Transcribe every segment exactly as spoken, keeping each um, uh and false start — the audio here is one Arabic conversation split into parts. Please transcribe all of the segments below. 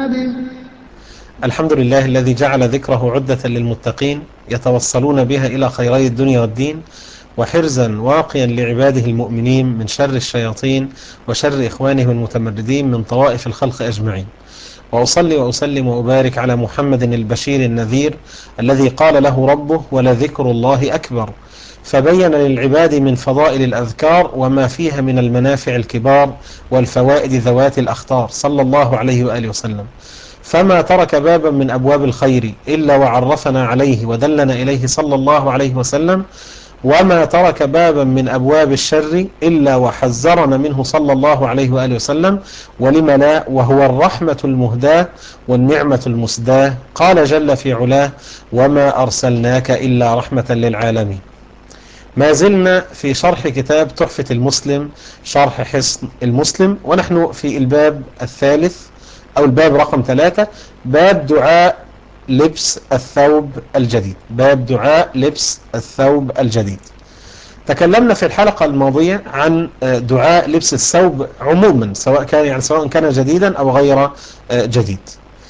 به. الحمد لله الذي جعل ذكره عدة للمتقين يتوصلون بها إلى خيري الدنيا والدين، وحرزا واقيا لعباده المؤمنين من شر الشياطين وشر إخوانهم المتمردين من طوائف الخلق أجمعين. وأصلي وأسلم وأبارك على محمد البشير النذير الذي قال له ربه ولذكر الله أكبر، فبين للعباد من فضائل الأذكار وما فيها من المنافع الكبار والفوائد ذوات الأخطار، صلى الله عليه وآله وسلم. فما ترك بابا من أبواب الخير إلا وعرفنا عليه ودلنا إليه صلى الله عليه وسلم، وما ترك بابا من أبواب الشر إلا وحذرنا منه صلى الله عليه وآله وسلم. ولم لا، وهو الرحمة المهداة والنعمة المسداة. قال جل في علاه: وما أرسلناك إلا رحمة للعالمين. ما زلنا في شرح كتاب تحفة المسلم شرح حصن المسلم، ونحن في الباب الثالث أو الباب رقم ثلاثة، باب دعاء لبس الثوب الجديد. باب دعاء لبس الثوب الجديد. تكلمنا في الحلقة الماضية عن دعاء لبس الثوب عموما، سواء كان يعني سواء كان جديدا أو غير جديد،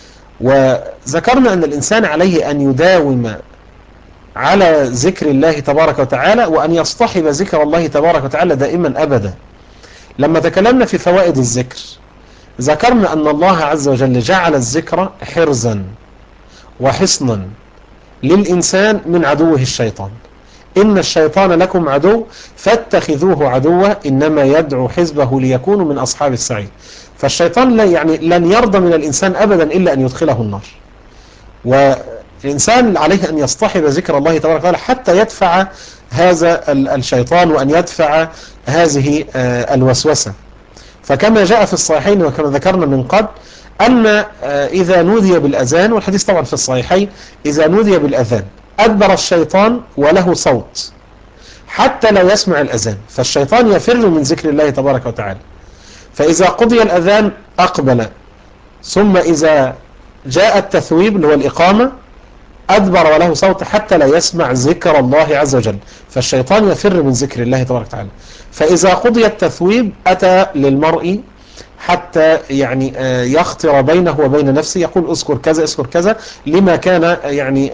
وذكرنا أن الإنسان عليه أن يداوم على ذكر الله تبارك وتعالى، وأن يصطحب ذكر الله تبارك وتعالى دائما أبدا. لما تكلمنا في فوائد الذكر ذكرنا أن الله عز وجل جعل الذكر حرزا وحصنا للإنسان من عدوه الشيطان. إن الشيطان لكم عدو فاتخذوه عدوا إنما يدعو حزبه ليكونوا من أصحاب السعير. فالشيطان لا يعني لن يرضى من الإنسان أبدا إلا أن يدخله النار، والإنسان عليه أن يصطحب ذكر الله تبارك وتعالى حتى يدفع هذا الشيطان وأن يدفع هذه الوسوسة. فكما جاء في الصحيحين وكما ذكرنا من قبل أن إذا نودي بالأذان، والحديث طبعا في الصحيحين، إذا نودي بالأذان أدبر الشيطان وله صوت حتى لا يسمع الأذان، فالشيطان يفر من ذكر الله تبارك وتعالى. فإذا قضي الأذان أقبل، ثم إذا جاء التثويب اللي هو الإقامة أدبر وله صوت حتى لا يسمع ذكر الله عز وجل، فالشيطان يفر من ذكر الله تبارك وتعالى. فإذا قضي التثويب أتى للمرء حتى يعني يخطر بينه وبين نفسه، يقول اذكر كذا اذكر كذا لما كان يعني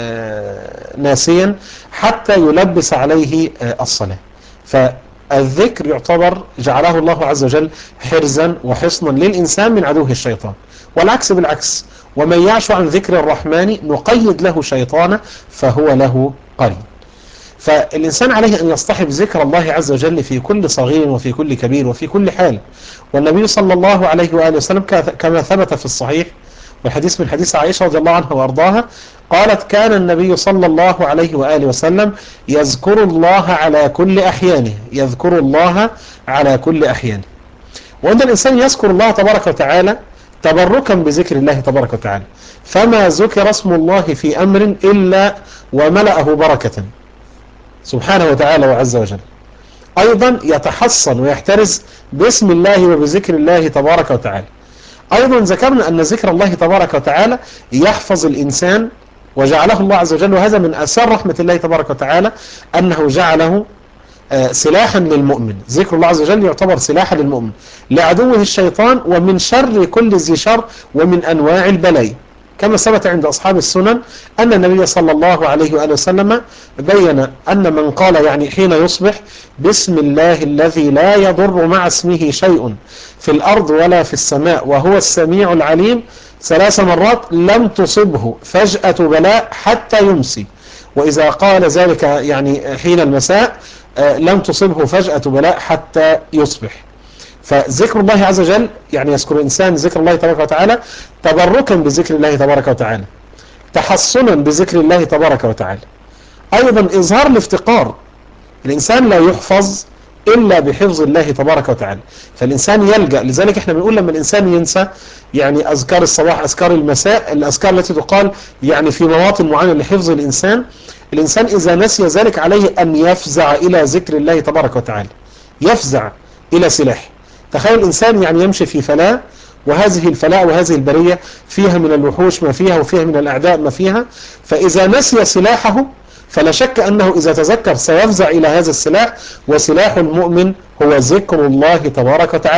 ناسيا، حتى يلبس عليه الصلاة. فالذكر يعتبر جعله الله عز وجل حرزا وحصنا للإنسان من عدوه الشيطان، والعكس بالعكس: ومن يعش عن ذكر الرحمن نقيد له شيطانا فهو له قرين. فالإنسان عليه أن يصطحب ذكر الله عز وجل في كل صغير وفي كل كبير وفي كل حال. والنبي صلى الله عليه وآله وسلم كما ثبت في الصحيح والحديث من حديث عائشة رضي الله عنها وأرضاها قالت: كان النبي صلى الله عليه وآله وسلم يذكر الله على كل أحيانه يذكر الله على كل أحيانه. وأن الإنسان يذكر الله تبارك وتعالى تبركا بذكر الله تبارك وتعالى، فما ذكر اسم الله في أمر إلا وملأه بركة سبحانه وتعالى وعز وجل. أيضا يتحصن ويحترز باسم الله وبذكر الله تبارك وتعالى. أيضا ذكرنا أن ذكر الله تبارك وتعالى يحفظ الإنسان، وجعله الله عز وجل، وهذا من أثار رحمة الله تبارك وتعالى أنه جعله سلاحا للمؤمن. ذكر الله عز وجل يعتبر سلاحا للمؤمن لعدوه الشيطان ومن شر كل ذي شر ومن أنواع البلايا، كما ثبت عند أصحاب السنن أن النبي صلى الله عليه وآله وسلم بين أن من قال يعني حين يصبح بسم الله الذي لا يضر مع اسمه شيء في الأرض ولا في السماء وهو السميع العليم ثلاث مرات لم تصبه فجأة بلاء حتى يمسي، وإذا قال ذلك يعني حين المساء لم تصبه فجأة بلاء حتى يصبح. فذكر الله عز وجل يعني يذكر الإنسان ذكر الله تبارك وتعالى تبركا بذكر الله تبارك وتعالى، تحصنا بذكر الله تبارك وتعالى. أيضا إظهار الافتقار، الإنسان لا يحفظ إلا بحفظ الله تبارك وتعالى، فالإنسان يلجأ. لذلك احنا بنقول لما الإنسان ينسى يعني أذكار الصباح أذكار المساء الأذكار التي تقال يعني في مواطن معينة لحفظ الإنسان، الإنسان إذا نسي ذلك عليه أن يفزع إلى ذكر الله تبارك وتعالى، يفزع إلى سلاح. تخيل الإنسان يعني يمشي في فلاة، وهذه الفلاة وهذه البرية فيها من الوحوش ما فيها وفيها من الأعداء ما فيها، فإذا نسي سلاحه فلا شك أنه إذا تذكر سيفزع إلى هذا السلاح، وسلاح المؤمن هو ذكر الله تبارك وتعالى.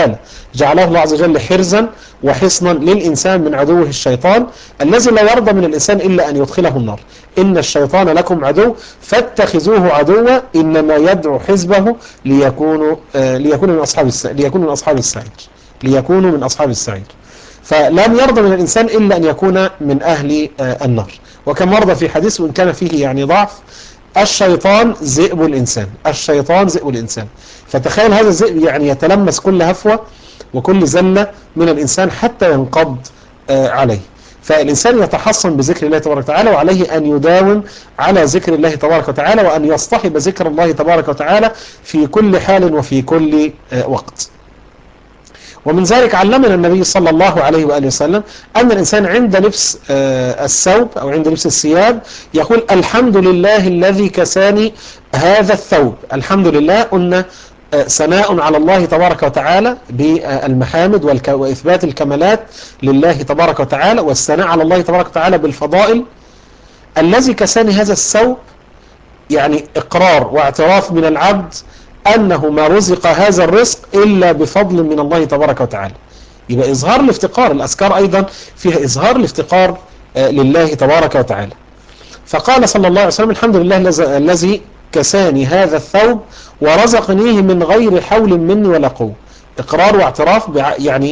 جعله الله عز وجل حرزا وحصنا للإنسان من عدوه الشيطان الذي لا يرضى من الإنسان إلا أن يدخله النار. إن الشيطان لكم عدو فاتخذوه عدوا إنما يدعو حزبه ليكونوا آه ليكونوا من أصحاب السعير ليكونوا من أصحاب السعير ليكونوا من أصحاب السعير. فلم يرضى من الإنسان إلا أن يكون من أهل آه النار. وكما ورد في حديث وإن كان فيه يعني ضعف: الشيطان ذئب الإنسان، الشيطان ذئب الإنسان. فتخيل هذا الذئب يعني يتلمس كل هفوة وكل زلة من الإنسان حتى ينقض آه عليه. فالإنسان يتحصن بذكر الله تبارك وتعالى، وعليه أن يداوم على ذكر الله تبارك وتعالى، وأن يصطحب ذكر الله تبارك وتعالى في كل حال وفي كل آه وقت. ومن ذلك علمنا النبي صلى الله عليه وآله وسلم أن الإنسان عند لبس الثوب أو عند لبس الثياب يقول: الحمد لله الذي كساني هذا الثوب. الحمد لله قلنا ثناء على الله تبارك وتعالى بالمحامد وإثبات الكمالات لله تبارك وتعالى، والثناء على الله تبارك وتعالى بالفضائل. الذي كساني هذا الثوب يعني إقرار واعتراف من العبد أنه ما رزق هذا الرزق إلا بفضل من الله تبارك وتعالى. يبقى إظهار الافتقار. الأذكار أيضا فيها إظهار الافتقار لله تبارك وتعالى. فقال صلى الله عليه وسلم: الحمد لله الذي كساني هذا الثوب ورزقنيه من غير حول مني ولا قوة. إقرار واعتراف يعني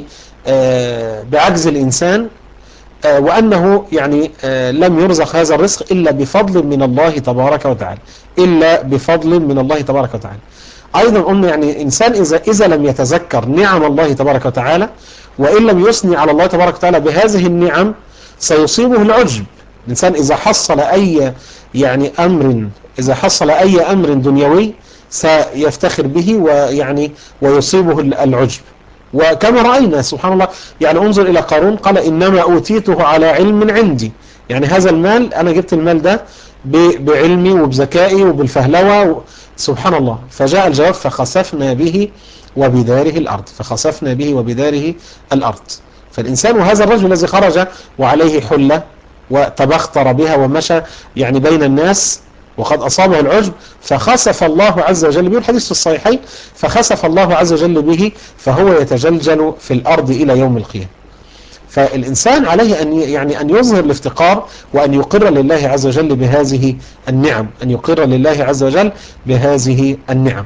بعجز الإنسان، وأنه يعني لم يرزق هذا الرزق إلا بفضل من الله تبارك وتعالى، إلا بفضل من الله تبارك وتعالى. أيضا قلنا يعني الإنسان إذا, إذا لم يتذكر نعم الله تبارك وتعالى، وإن لم يثني على الله تبارك وتعالى بهذه النعم، سيصيبه العجب. الإنسان إذا حصل أي يعني أمر إذا حصل أي أمر دنيوي سيفتخر به ويعني ويصيبه العجب. وكما رأينا سبحان الله، يعني انظر إلى قارون قال: إنما أوتيته على علم عندي. يعني هذا المال أنا جبت المال ده بعلمي وبذكائي وبالفهلوة، سبحان الله. فجاء الجواب: فخسفنا به وبداره الأرض فخسفنا به وبداره الأرض. فالإنسان وهذا الرجل الذي خرج وعليه حلة وتبختر بها ومشى يعني بين الناس وقد أصابه العجب، فخسف الله عز وجل به، الحديث في الصحيحين: فخسف الله عز وجل به فهو يتجلجل في الأرض إلى يوم القيامة. فالإنسان عليه أن يعني أن يظهر الافتقار وأن يقر لله عز وجل بهذه النعم، أن يقر لله عز وجل بهذه النعم.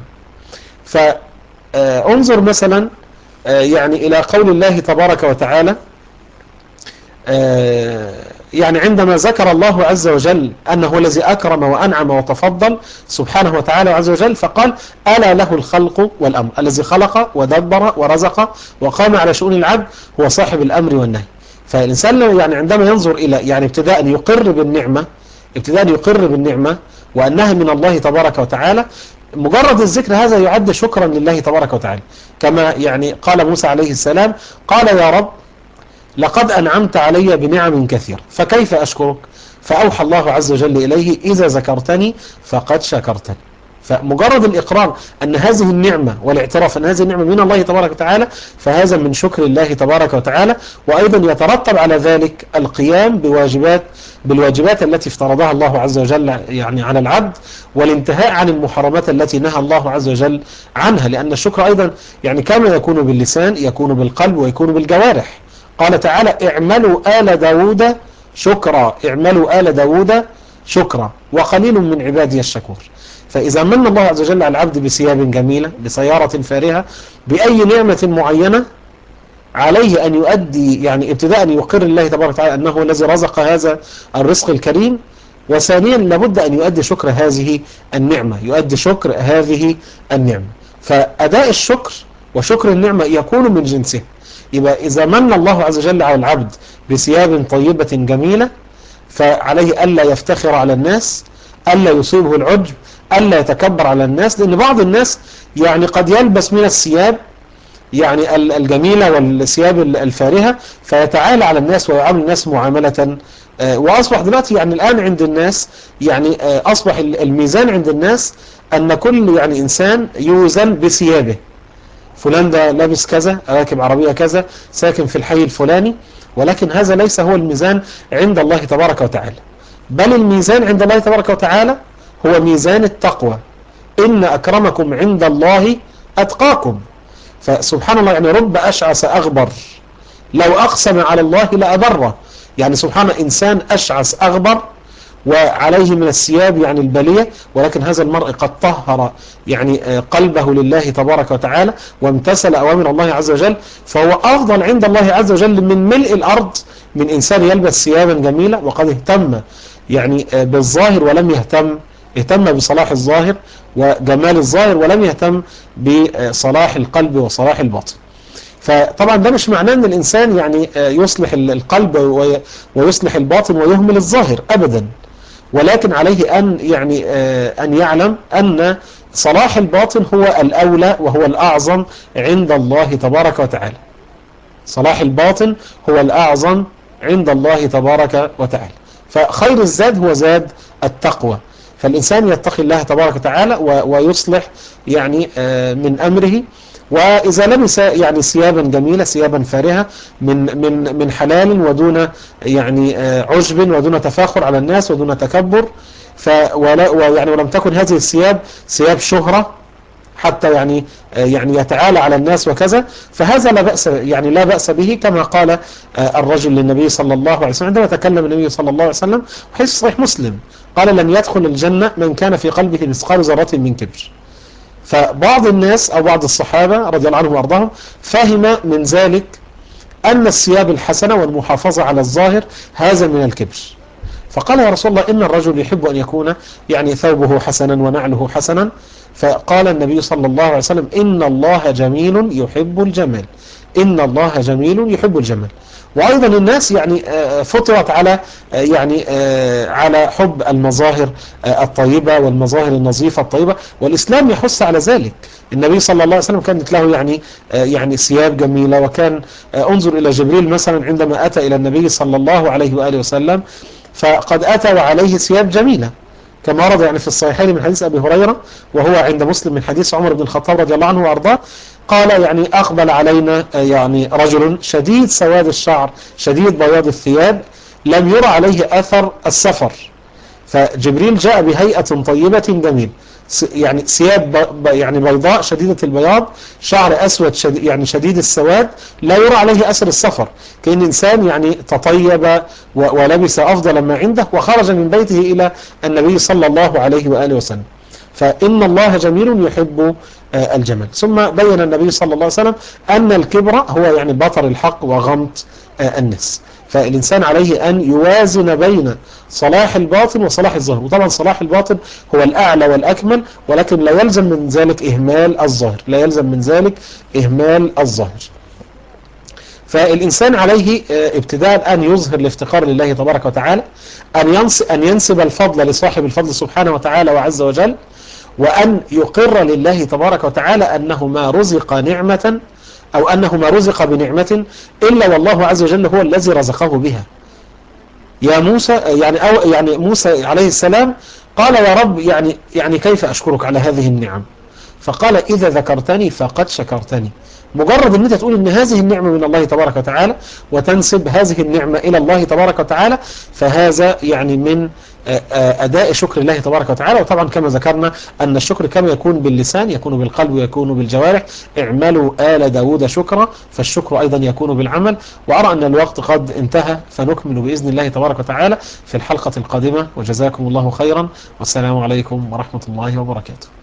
فانظر مثلا يعني إلى قول الله تبارك وتعالى، يعني عندما ذكر الله عز وجل أنه هو الذي أكرم وأنعم وتفضل سبحانه وتعالى عز وجل، فقال: ألا له الخلق والأمر. الذي خلق ودبر ورزق وقام على شؤون العبد هو صاحب الأمر والنهي. فالإنسان يعني عندما ينظر إلى يعني ابتداء يقر بالنعمة ابتداء يقر بالنعمة وأنها من الله تبارك وتعالى، مجرد الذكر هذا يعد شكرا لله تبارك وتعالى. كما يعني قال موسى عليه السلام: قال: يا رب لقد أنعمت علي بنعم كثير فكيف أشكرك؟ فأوحى الله عز وجل إليه: إذا ذكرتني فقد شكرتني. فمجرد الإقرار أن هذه النعمة والاعتراف أن هذه النعمة من الله تبارك وتعالى، فهذا من شكر الله تبارك وتعالى. وأيضا يترتب على ذلك القيام بواجبات بالواجبات التي افترضها الله عز وجل يعني على العبد، والانتهاء عن المحرمات التي نهى الله عز وجل عنها. لأن الشكر أيضا يعني كما يكون باللسان يكون بالقلب ويكون بالجوارح. قال تعالى: اعملوا آل داود شكرا اعملوا آل داود شكرا وقليل من عبادي الشكور. فإذا من الله عز وجل على العبد بثياب جميلة، بسيارة فارهة، بأي نعمة معينة، عليه أن يؤدي يعني ابتداء يقر الله تبارك وتعالى أنه الذي رزق هذا الرزق الكريم، وثانيا لابد أن يؤدي شكر هذه النعمة يؤدي شكر هذه النعمة. فأداء الشكر وشكر النعمة يكون من جنسه. يبقى إذا من الله عز وجل على العبد بثياب طيبة جميلة، فعليه ألا يفتخر على الناس، ألا يصيبه العجب، ألا يتكبر على الناس. لأن بعض الناس يعني قد يلبس من الثياب يعني الجميلة والثياب الفارهة فيتعالى على الناس ويعامل الناس معاملة. وأصبح دلوقتي يعني الآن عند الناس يعني أصبح الميزان عند الناس أن كل يعني إنسان يوزن بثيابه. فلان ده لابس كذا، راكب عربية كذا، ساكن في الحي الفلاني. ولكن هذا ليس هو الميزان عند الله تبارك وتعالى، بل الميزان عند الله تبارك وتعالى هو ميزان التقوى. إن أكرمكم عند الله أتقاكم. فسبحان الله، يعني رب أشعث أغبر لو أقسم على الله لأبره. يعني سبحان، إنسان أشعث أغبر وعليه من الثياب يعني البلية، ولكن هذا المرء قد طهر يعني قلبه لله تبارك وتعالى وامتثل أوامر الله عز وجل، فهو أفضل عند الله عز وجل من ملء الأرض من إنسان يلبس ثيابا جميلة وقد اهتم يعني بالظاهر ولم يهتم اهتم بصلاح الظاهر وجمال الظاهر، ولم يهتم بصلاح القلب وصلاح الباطن. فطبعا ده مش معناه ان الانسان يعني يصلح القلب ويصلح الباطن ويهمل الظاهر ابدا، ولكن عليه ان يعني ان يعلم ان صلاح الباطن هو الاولى وهو الاعظم عند الله تبارك وتعالى. صلاح الباطن هو الاعظم عند الله تبارك وتعالى. فخير الزاد هو زاد التقوى، فالإنسان يتقي الله تبارك وتعالى ويصلح يعني من أمره. وإذا لبس يعني ثيابا جميلة، ثيابا فارهة من من من حلال ودون يعني عجب ودون تفاخر على الناس ودون تكبر، ف ويعني ولم تكن هذه الثياب ثياب شهرة حتى يعني يعني يتعالى على الناس وكذا، فهذا لا بأس يعني لا بأس به، كما قال الرجل للنبي صلى الله عليه وسلم عندما تكلم النبي صلى الله عليه وسلم حيث صحيح مسلم قال: لن يدخل الجنة من كان في قلبه مثقال ذرة من كبر. فبعض الناس أو بعض الصحابة رضي الله عنهم وأرضاهم فهم من ذلك أن الثياب الحسنة والمحافظة على الظاهر هذا من الكبر، فقال: يا رسول الله، إن الرجل يحب أن يكون يعني ثوبه حسنا ونعله حسنا. فقال النبي صلى الله عليه وسلم: إن الله جميل يحب الجمال، إن الله جميل يحب الجمال. وأيضا الناس يعني فطرت على يعني على حب المظاهر الطيبة والمظاهر النظيفة الطيبة، والإسلام يحث على ذلك. النبي صلى الله عليه وسلم كانت له يعني يعني ثياب جميلة، وكان انظر إلى جبريل مثلا عندما أتى إلى النبي صلى الله عليه وآله وسلم فقد أتى وعليه ثياب جميلة، كما ورد يعني في الصحيحين من حديث أبي هريرة، وهو عند مسلم من حديث عمر بن الخطاب رضي الله عنه وأرضاه، قال: يعني أقبل علينا يعني رجل شديد سواد الشعر شديد بياض الثياب لم يرى عليه أثر السفر. فجبريل جاء بهيئة طيبة جميل، يعني ثياب يعني بيضاء شديدة البياض، شعر أسود شديد يعني شديد السواد، لا يرى عليه أثر السفر، كأن إنسان يعني تطيب ولبس أفضل ما عنده وخرج من بيته إلى النبي صلى الله عليه وآله وسلم. فإن الله جميل يحب الجمال. ثم بين النبي صلى الله عليه وسلم أن الكبر هو يعني بطر الحق وغمط الناس. فالإنسان عليه أن يوازن بين صلاح الباطن وصلاح الظاهر، وطبعا صلاح الباطن هو الأعلى والأكمل، ولكن لا يلزم من ذلك إهمال الظاهر، لا يلزم من ذلك إهمال الظاهر. فالإنسان عليه ابتداء أن يظهر الافتقار لله تبارك وتعالى، أن أن ينسب الفضل لصاحب الفضل سبحانه وتعالى وعز وجل، وأن يقر لله تبارك وتعالى أنه ما رزق نعمة أو أنه ما رزق بنعمة إلا والله عز وجل هو الذي رزقه بها. يا موسى يعني أو يعني موسى عليه السلام قال: يا رب يعني يعني كيف أشكرك على هذه النعم؟ فقال: إذا ذكرتني فقد شكرتني. مجرد ان انت تقول ان هذه النعمة من الله تبارك وتعالى وتنسب هذه النعمة الى الله تبارك وتعالى، فهذا يعني من اداء شكر الله تبارك وتعالى. وطبعا كما ذكرنا ان الشكر كما يكون باللسان يكون بالقلب ويكون بالجوارح. اعملوا آل داود شكرا، فالشكر ايضا يكون بالعمل. وارى ان الوقت قد انتهى، فنكمل باذن الله تبارك وتعالى في الحلقة القادمة، وجزاكم الله خيرا، والسلام عليكم ورحمة الله وبركاته.